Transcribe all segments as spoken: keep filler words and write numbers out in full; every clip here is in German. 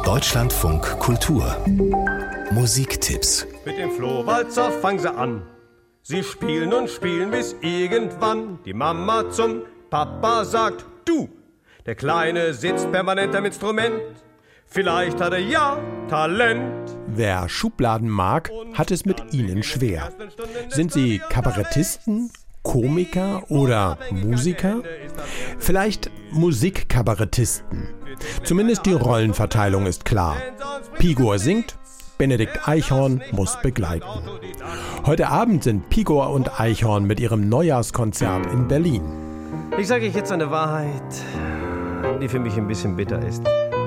Deutschlandfunk Kultur Musiktipps. Mit dem Flohwalzer fangen sie an. Sie spielen und spielen, bis irgendwann die Mama zum Papa sagt: Du, der Kleine sitzt permanent am Instrument. Vielleicht hat er ja Talent. Wer Schubladen mag, hat es mit ihnen schwer. Sind sie Kabarettisten, Komiker oder Musiker? Vielleicht Musikkabarettisten. Zumindest die Rollenverteilung ist klar. Pigor singt, Benedikt Eichhorn muss begleiten. Heute Abend sind Pigor und Eichhorn mit ihrem Neujahrskonzert in Berlin. Ich sage euch jetzt eine Wahrheit, die für mich ein bisschen bitter ist.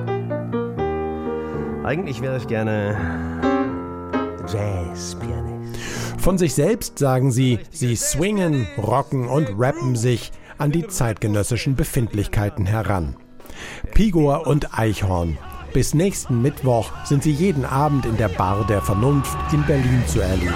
Eigentlich wäre ich gerne Jazzpianist. Von sich selbst sagen sie, sie swingen, rocken und rappen sich an die zeitgenössischen Befindlichkeiten heran. Pigor und Eichhorn. Bis nächsten Mittwoch sind sie jeden Abend in der Bar der Vernunft in Berlin zu erleben.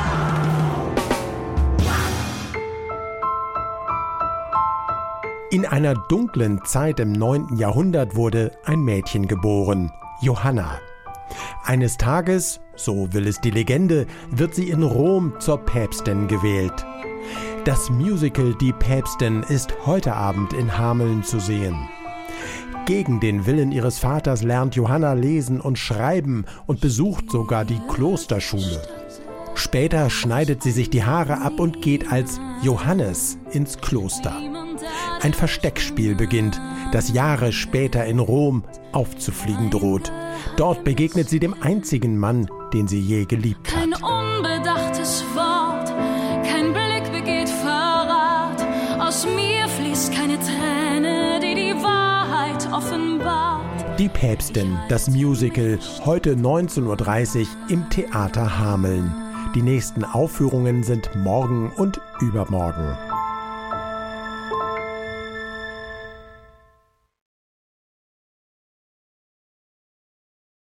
In einer dunklen Zeit im neunten Jahrhundert wurde ein Mädchen geboren, Johanna. Eines Tages, so will es die Legende, wird sie in Rom zur Päpstin gewählt. Das Musical Die Päpstin ist heute Abend in Hameln zu sehen. Gegen den Willen ihres Vaters lernt Johanna lesen und schreiben und besucht sogar die Klosterschule. Später schneidet sie sich die Haare ab und geht als Johannes ins Kloster. Ein Versteckspiel beginnt, das Jahre später in Rom aufzufliegen droht. Dort begegnet sie dem einzigen Mann, den sie je geliebt hat. Kein unbedachtes Wort, kein Blick begeht Verrat. Aus mir fließt keine Träne, die die Wahrheit offenbart. Die Päpstin, das Musical, heute neunzehn Uhr dreißig im Theater Hameln. Die nächsten Aufführungen sind morgen und übermorgen.